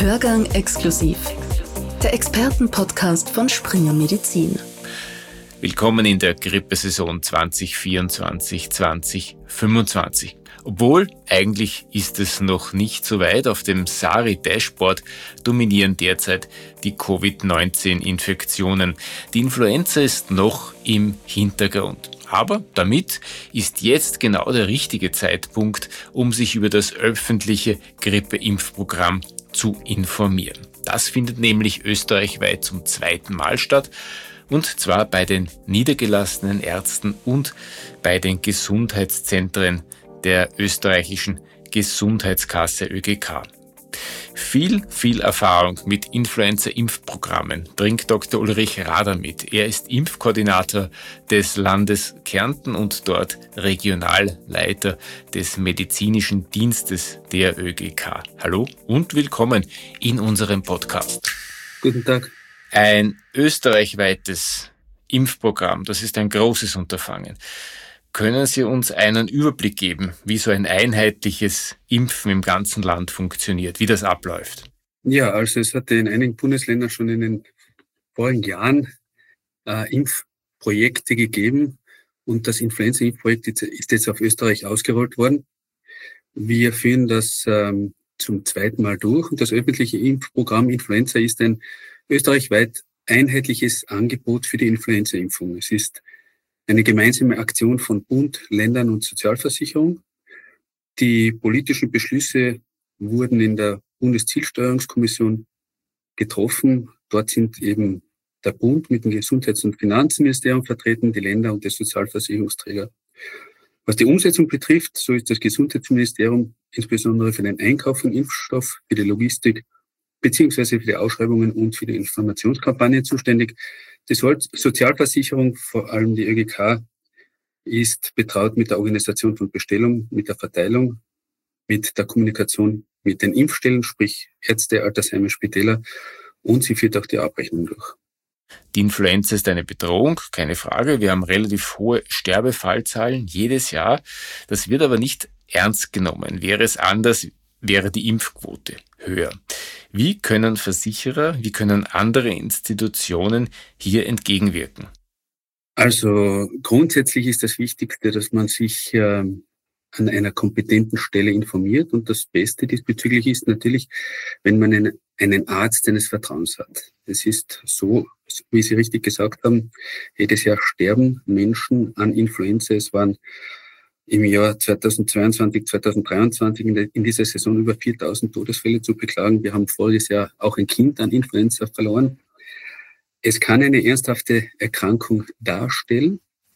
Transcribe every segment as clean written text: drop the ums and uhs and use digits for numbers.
Hörgang exklusiv. Der Expertenpodcast von Springer Medizin. Willkommen in der Grippesaison 2024-2025. Obwohl, eigentlich ist es noch nicht so weit. Auf dem SARI-Dashboard dominieren derzeit die Covid-19-Infektionen. Die Influenza ist noch im Hintergrund. Aber damit ist jetzt genau der richtige Zeitpunkt, um sich über das öffentliche Grippeimpfprogramm zu informieren. Das findet nämlich österreichweit zum zweiten Mal statt. Und zwar bei den niedergelassenen Ärzten und bei den Gesundheitszentren der österreichischen Gesundheitskasse ÖGK. Viel Erfahrung mit Influenza-Impfprogrammen bringt Dr. Ulrich Rader mit. Er ist Impfkoordinator des Landes Kärnten und dort Regionalleiter des medizinischen Dienstes der ÖGK. Hallo und willkommen in unserem Podcast. Guten Tag. Ein österreichweites Impfprogramm, das ist ein großes Unterfangen. Können Sie uns einen Überblick geben, wie so ein einheitliches Impfen im ganzen Land funktioniert, wie das abläuft? Ja, also es hatte in einigen Bundesländern schon in den vorigen Jahren Impfprojekte gegeben und das Influenza-Impfprojekt ist jetzt auf Österreich ausgerollt worden. Wir führen das zum zweiten Mal durch und das öffentliche Impfprogramm Influenza ist ein österreichweit einheitliches Angebot für die Influenza-Impfung. Es ist eine gemeinsame Aktion von Bund, Ländern und Sozialversicherung. Die politischen Beschlüsse wurden in der Bundeszielsteuerungskommission getroffen. Dort sind eben der Bund mit dem Gesundheits- und Finanzministerium vertreten, die Länder und der Sozialversicherungsträger. Was die Umsetzung betrifft, so ist das Gesundheitsministerium insbesondere für den Einkauf von Impfstoff, für die Logistik beziehungsweise für die Ausschreibungen und für die Informationskampagne zuständig. Die Sozialversicherung, vor allem die ÖGK, ist betraut mit der Organisation von Bestellung, mit der Verteilung, mit der Kommunikation mit den Impfstellen, sprich Ärzte, Altersheime, Spitäler, und sie führt auch die Abrechnung durch. Die Influenza ist eine Bedrohung, keine Frage. Wir haben relativ hohe Sterbefallzahlen jedes Jahr. Das wird aber nicht ernst genommen. Wäre es anders, wäre die Impfquote höher. Wie können Versicherer, wie können andere Institutionen hier entgegenwirken? Also grundsätzlich ist das Wichtigste, dass man sich an einer kompetenten Stelle informiert. Und das Beste diesbezüglich ist natürlich, wenn man einen Arzt seines Vertrauens hat. Es ist so, wie Sie richtig gesagt haben, jedes Jahr sterben Menschen an Influenza. Es waren im Jahr 2022, 2023 in dieser Saison über 4.000 Todesfälle zu beklagen. Wir haben voriges Jahr auch ein Kind an Influenza verloren. Es kann eine ernsthafte Erkrankung darstellen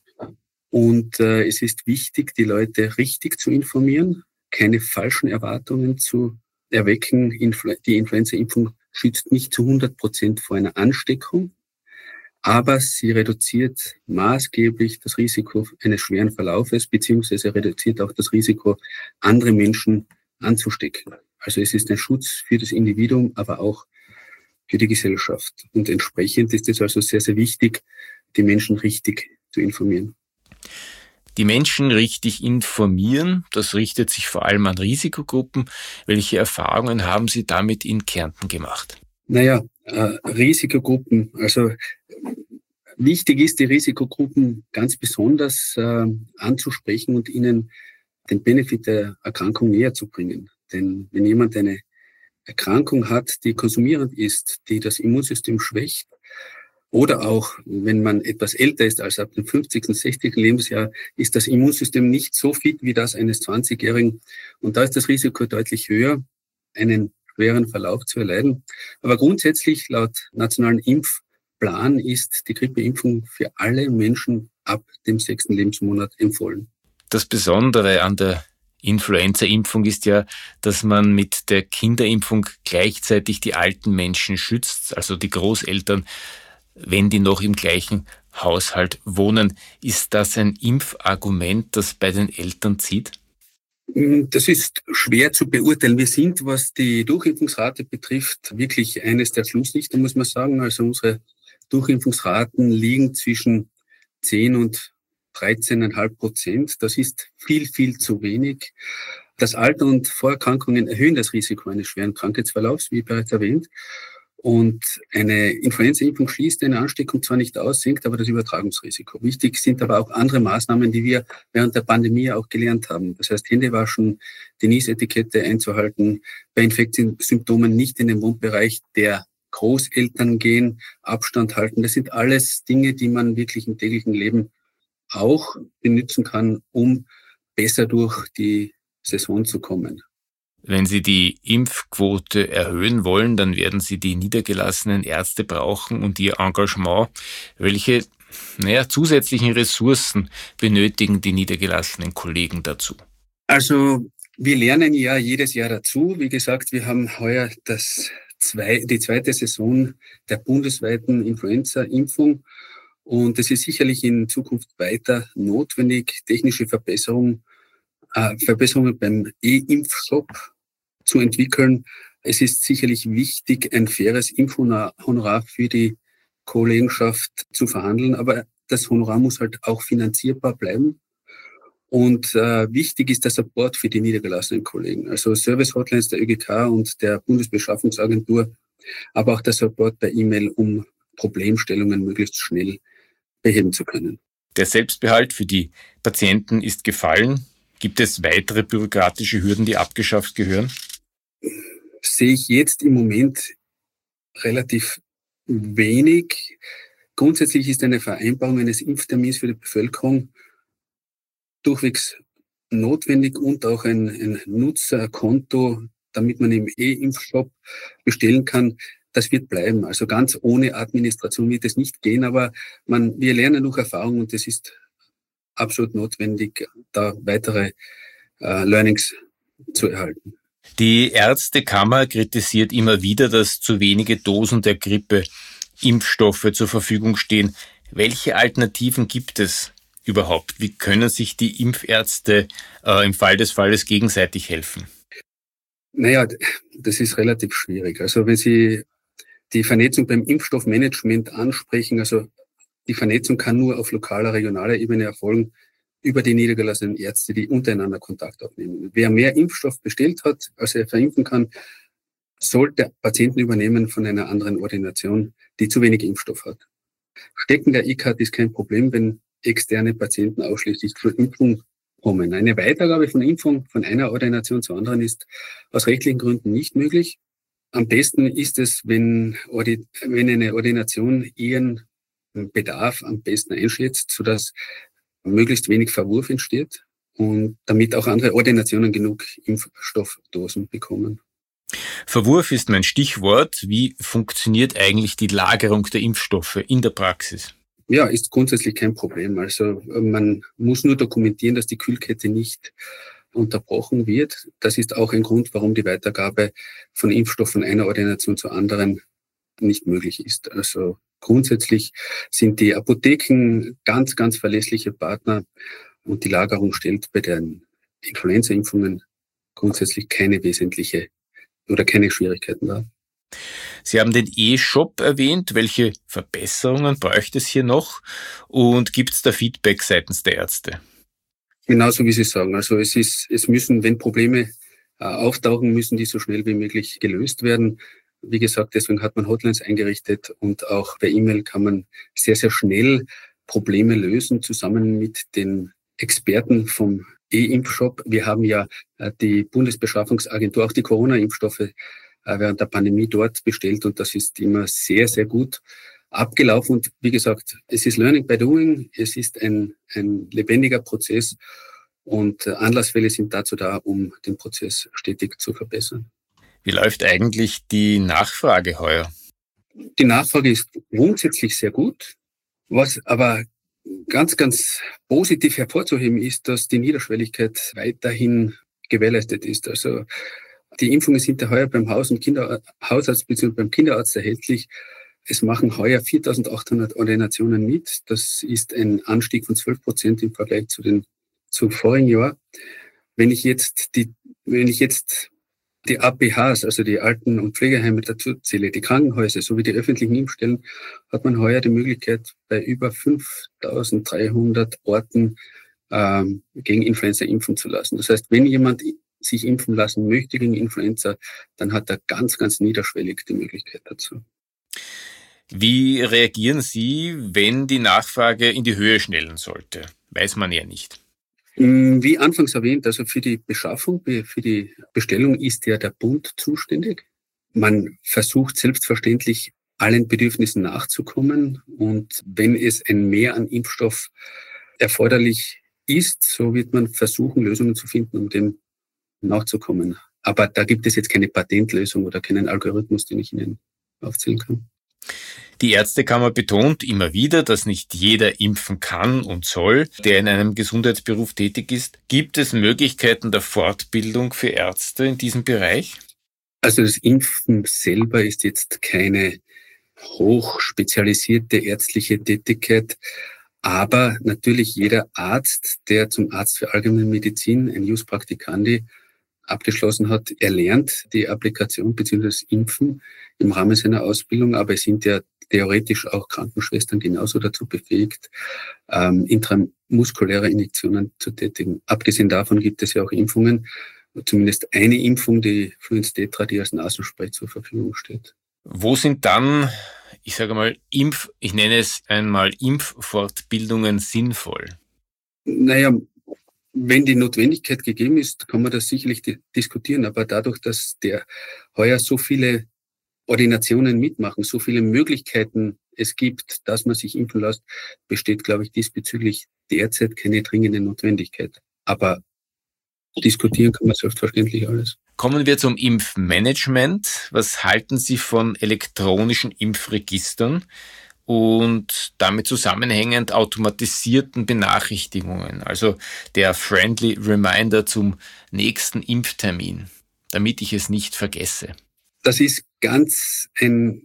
und es ist wichtig, die Leute richtig zu informieren, keine falschen Erwartungen zu erwecken. Die Influenza-Impfung schützt nicht zu 100% vor einer Ansteckung, aber sie reduziert maßgeblich das Risiko eines schweren Verlaufes, beziehungsweise reduziert auch das Risiko, andere Menschen anzustecken. Also es ist ein Schutz für das Individuum, aber auch für die Gesellschaft. Und entsprechend ist es also sehr, sehr wichtig, die Menschen richtig zu informieren. Die Menschen richtig informieren, das richtet sich vor allem an Risikogruppen. Welche Erfahrungen haben Sie damit in Kärnten gemacht? Naja, Risikogruppen, also wichtig ist, die Risikogruppen ganz besonders anzusprechen und ihnen den Benefit der Erkrankung näher zu bringen. Denn wenn jemand eine Erkrankung hat, die konsumierend ist, die das Immunsystem schwächt, oder auch, wenn man etwas älter ist als ab dem 50., 60. Lebensjahr, ist das Immunsystem nicht so fit wie das eines 20-Jährigen. Und da ist das Risiko deutlich höher, einen schweren Verlauf zu erleiden. Aber grundsätzlich, laut nationalen Impfplan, ist die Grippeimpfung für alle Menschen ab dem 6. Lebensmonat empfohlen. Das Besondere an der Influenza-Impfung ist ja, dass man mit der Kinderimpfung gleichzeitig die alten Menschen schützt, also die Großeltern, wenn die noch im gleichen Haushalt wohnen. Ist das ein Impfargument, das bei den Eltern zieht? Das ist schwer zu beurteilen. Wir sind, was die Durchimpfungsrate betrifft, wirklich eines der Schlusslichter, muss man sagen. Also unsere Durchimpfungsraten liegen zwischen 10 und 13,5%. Das ist viel zu wenig. Das Alter und Vorerkrankungen erhöhen das Risiko eines schweren Krankheitsverlaufs, wie bereits erwähnt. Und eine Influenza-Impfung schließt eine Ansteckung zwar nicht aus, senkt aber das Übertragungsrisiko. Wichtig sind aber auch andere Maßnahmen, die wir während der Pandemie auch gelernt haben. Das heißt, Hände waschen, die Niesetikette einzuhalten, bei Infektionssymptomen nicht in den Mundbereich der Großeltern gehen, Abstand halten. Das sind alles Dinge, die man wirklich im täglichen Leben auch benutzen kann, um besser durch die Saison zu kommen. Wenn Sie die Impfquote erhöhen wollen, dann werden Sie die niedergelassenen Ärzte brauchen und ihr Engagement. Welche zusätzlichen Ressourcen benötigen die niedergelassenen Kollegen dazu? Also wir lernen ja jedes Jahr dazu. Wie gesagt, wir haben heuer die zweite Saison der bundesweiten Influenza-Impfung. Und es ist sicherlich in Zukunft weiter notwendig, technische Verbesserungen beim E-Impfshop zu entwickeln. Es ist sicherlich wichtig, ein faires Impfhonorar für die Kollegenschaft zu verhandeln, aber das Honorar muss halt auch finanzierbar bleiben. Und wichtig ist der Support für die niedergelassenen Kollegen, also Service-Hotlines der ÖGK und der Bundesbeschaffungsagentur, aber auch der Support per E-Mail, um Problemstellungen möglichst schnell beheben zu können. Der Selbstbehalt für die Patienten ist gefallen. Gibt es weitere bürokratische Hürden, die abgeschafft gehören? Sehe ich jetzt im Moment relativ wenig. Grundsätzlich ist eine Vereinbarung eines Impftermins für die Bevölkerung durchwegs notwendig und auch ein Nutzerkonto, damit man im E-Impfshop bestellen kann. Das wird bleiben. Also ganz ohne Administration wird es nicht gehen, aber wir lernen durch Erfahrung und es ist absolut notwendig, da weitere Learnings zu erhalten. Die Ärztekammer kritisiert immer wieder, dass zu wenige Dosen der Grippe-Impfstoffe zur Verfügung stehen. Welche Alternativen gibt es überhaupt? Wie können sich die Impfärzte im Fall des Falles gegenseitig helfen? Naja, das ist relativ schwierig. Also wenn Sie die Vernetzung beim Impfstoffmanagement ansprechen, also die Vernetzung kann nur auf lokaler, regionaler Ebene erfolgen über die niedergelassenen Ärzte, die untereinander Kontakt aufnehmen. Wer mehr Impfstoff bestellt hat, als er verimpfen kann, sollte Patienten übernehmen von einer anderen Ordination, die zu wenig Impfstoff hat. Stecken der E-Card ist kein Problem, wenn externe Patienten ausschließlich zur Impfung kommen. Eine Weitergabe von Impfung von einer Ordination zur anderen ist aus rechtlichen Gründen nicht möglich. Am besten ist es, wenn eine Ordination ihren Bedarf am besten einschätzt, sodass möglichst wenig Verwurf entsteht und damit auch andere Ordinationen genug Impfstoffdosen bekommen. Verwurf ist mein Stichwort. Wie funktioniert eigentlich die Lagerung der Impfstoffe in der Praxis? Ja, ist grundsätzlich kein Problem. Also man muss nur dokumentieren, dass die Kühlkette nicht unterbrochen wird. Das ist auch ein Grund, warum die Weitergabe von Impfstoff von einer Ordination zur anderen nicht möglich ist. Also grundsätzlich sind die Apotheken ganz, ganz verlässliche Partner und die Lagerung stellt bei den Influenza-Impfungen grundsätzlich keine wesentliche oder keine Schwierigkeiten dar. Sie haben den E-Shop erwähnt. Welche Verbesserungen bräuchte es hier noch? Und gibt es da Feedback seitens der Ärzte? Genauso wie Sie sagen. Also es müssen, wenn Probleme auftauchen, müssen die so schnell wie möglich gelöst werden. Wie gesagt, deswegen hat man Hotlines eingerichtet und auch per E-Mail kann man sehr, sehr schnell Probleme lösen, zusammen mit den Experten vom E-Impfshop. Wir haben ja die Bundesbeschaffungsagentur, auch die Corona-Impfstoffe während der Pandemie dort bestellt und das ist immer sehr, sehr gut abgelaufen. Und wie gesagt, es ist Learning by Doing, es ist ein lebendiger Prozess und Anlassfälle sind dazu da, um den Prozess stetig zu verbessern. Wie läuft eigentlich die Nachfrage heuer? Die Nachfrage ist grundsätzlich sehr gut. Was aber ganz, ganz positiv hervorzuheben ist, dass die Niederschwelligkeit weiterhin gewährleistet ist. Also die Impfungen sind ja heuer beim Hausarzt bzw. beim Kinderarzt erhältlich. Es machen heuer 4.800 Ordinationen mit. Das ist ein Anstieg von 12% im Vergleich zum vorigen Jahr. Wenn ich jetzt die APHs, also die Alten- und Pflegeheime dazu zähle, die Krankenhäuser sowie die öffentlichen Impfstellen, hat man heuer die Möglichkeit, bei über 5.300 Orten gegen Influenza impfen zu lassen. Das heißt, wenn jemand sich impfen lassen möchte gegen Influenza, dann hat er ganz, ganz niederschwellig die Möglichkeit dazu. Wie reagieren Sie, wenn die Nachfrage in die Höhe schnellen sollte? Weiß man ja nicht. Wie anfangs erwähnt, also für die Beschaffung, für die Bestellung ist ja der Bund zuständig. Man versucht selbstverständlich, allen Bedürfnissen nachzukommen. Und wenn es ein Mehr an Impfstoff erforderlich ist, so wird man versuchen, Lösungen zu finden, um dem nachzukommen. Aber da gibt es jetzt keine Patentlösung oder keinen Algorithmus, den ich Ihnen aufzählen kann. Die Ärztekammer betont immer wieder, dass nicht jeder impfen kann und soll, der in einem Gesundheitsberuf tätig ist. Gibt es Möglichkeiten der Fortbildung für Ärzte in diesem Bereich? Also das Impfen selber ist jetzt keine hochspezialisierte ärztliche Tätigkeit, aber natürlich jeder Arzt, der zum Arzt für Allgemeine Medizin, ein Jus Practicandi, abgeschlossen hat, erlernt die Applikation bzw. das Impfen im Rahmen seiner Ausbildung, aber es sind ja theoretisch auch Krankenschwestern genauso dazu befähigt, intramuskuläre Injektionen zu tätigen. Abgesehen davon gibt es ja auch Impfungen, zumindest eine Impfung, die Fluens Tetra, die als Nasenspray zur Verfügung steht. Wo sind dann, ich sage mal, ich nenne es einmal Impffortbildungen sinnvoll? Naja, wenn die Notwendigkeit gegeben ist, kann man das sicherlich diskutieren. Aber dadurch, dass heuer so viele Ordinationen mitmachen, so viele Möglichkeiten es gibt, dass man sich impfen lässt, besteht, glaube ich, diesbezüglich derzeit keine dringende Notwendigkeit. Aber diskutieren kann man selbstverständlich alles. Kommen wir zum Impfmanagement. Was halten Sie von elektronischen Impfregistern und damit zusammenhängend automatisierten Benachrichtigungen, also der Friendly Reminder zum nächsten Impftermin, damit ich es nicht vergesse? Das ist ganz ein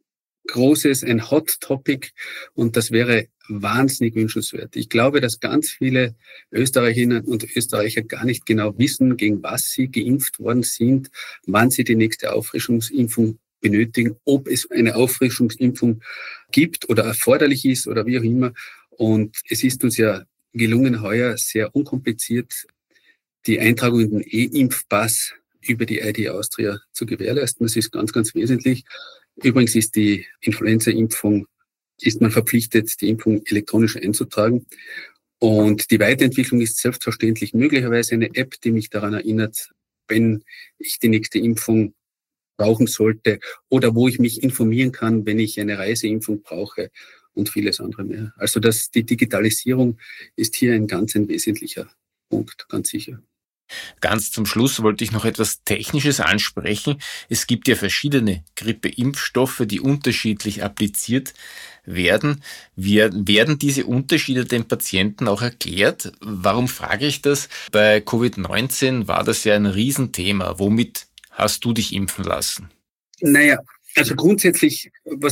Hot Topic und das wäre wahnsinnig wünschenswert. Ich glaube, dass ganz viele Österreicherinnen und Österreicher gar nicht genau wissen, gegen was sie geimpft worden sind, wann sie die nächste Auffrischungsimpfung benötigen, ob es eine Auffrischungsimpfung gibt oder erforderlich ist oder wie auch immer. Und es ist uns ja gelungen, heuer sehr unkompliziert die Eintragung in den E-Impfpass über die ID Austria zu gewährleisten. Das ist ganz, ganz wesentlich. Übrigens ist die Influenza-Impfung, ist man verpflichtet, die Impfung elektronisch einzutragen. Und die Weiterentwicklung ist selbstverständlich möglicherweise eine App, die mich daran erinnert, wenn ich die nächste Impfung brauchen sollte oder wo ich mich informieren kann, wenn ich eine Reiseimpfung brauche und vieles andere mehr. Also die Digitalisierung ist hier ein wesentlicher Punkt, ganz sicher. Ganz zum Schluss wollte ich noch etwas Technisches ansprechen. Es gibt ja verschiedene Grippeimpfstoffe, die unterschiedlich appliziert werden. Werden diese Unterschiede den Patienten auch erklärt? Warum frage ich das? Bei Covid-19 war das ja ein Riesenthema. Womit hast du dich impfen lassen? Naja, also grundsätzlich, was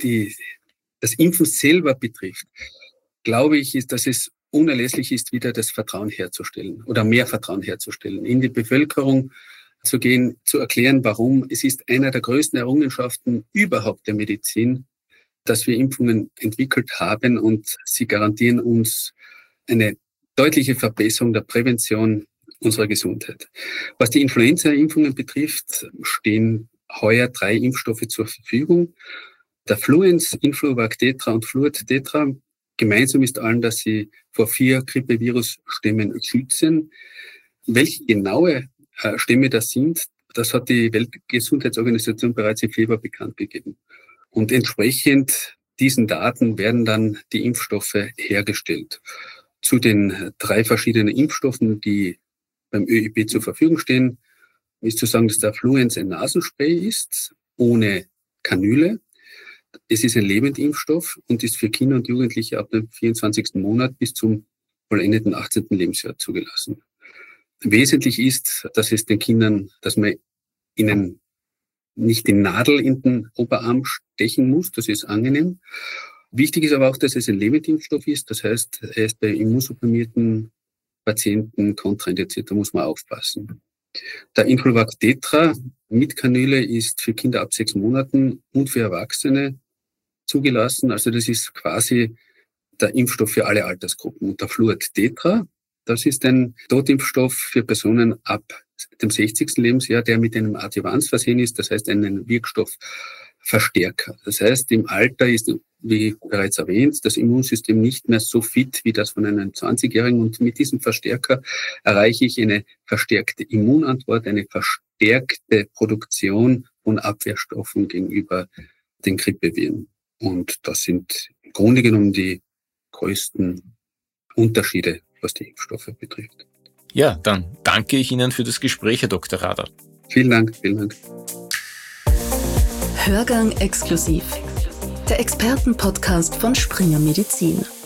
das Impfen selber betrifft, glaube ich, ist, dass es unerlässlich ist, wieder das Vertrauen herzustellen oder mehr Vertrauen herzustellen, in die Bevölkerung zu gehen, zu erklären, warum. Es ist einer der größten Errungenschaften überhaupt der Medizin, dass wir Impfungen entwickelt haben und sie garantieren uns eine deutliche Verbesserung der Prävention unserer Gesundheit. Was die Influenza-Impfungen betrifft, stehen heuer 3 Impfstoffe zur Verfügung. Der Fluens, Influvac Tetra und Fluad Tetra. Gemeinsam ist allen, dass sie vor 4 Grippevirus-Stämmen schützen. Welche genaue Stämme das sind, das hat die Weltgesundheitsorganisation bereits im Februar bekannt gegeben. Und entsprechend diesen Daten werden dann die Impfstoffe hergestellt. Zu den 3 verschiedenen Impfstoffen, die beim ÖIB zur Verfügung stehen, ist zu sagen, dass der Fluens ein Nasenspray ist, ohne Kanüle. Es ist ein Lebendimpfstoff und ist für Kinder und Jugendliche ab dem 24. Monat bis zum vollendeten 18. Lebensjahr zugelassen. Wesentlich ist, dass es den Kindern, dass man ihnen nicht die Nadel in den Oberarm stechen muss, das ist angenehm. Wichtig ist aber auch, dass es ein Lebendimpfstoff ist, das heißt, er ist bei immunsupprimierten Patienten kontraindiziert, da muss man aufpassen. Der Influvac Tetra mit Kanüle ist für Kinder ab 6 Monaten und für Erwachsene zugelassen. Also das ist quasi der Impfstoff für alle Altersgruppen. Und der Fluad Tetra, das ist ein Totimpfstoff für Personen ab dem 60. Lebensjahr, der mit einem Adjuvans versehen ist, das heißt einen Wirkstoffverstärker. Das heißt, im Alter ist, wie bereits erwähnt, das Immunsystem nicht mehr so fit wie das von einem 20-Jährigen, und mit diesem Verstärker erreiche ich eine verstärkte Immunantwort, eine verstärkte Produktion von Abwehrstoffen gegenüber den Grippeviren. Und das sind im Grunde genommen die größten Unterschiede, was die Impfstoffe betrifft. Ja, dann danke ich Ihnen für das Gespräch, Herr Dr. Rader. Vielen Dank, vielen Dank. Hörgang exklusiv. Der Expertenpodcast von Springer Medizin.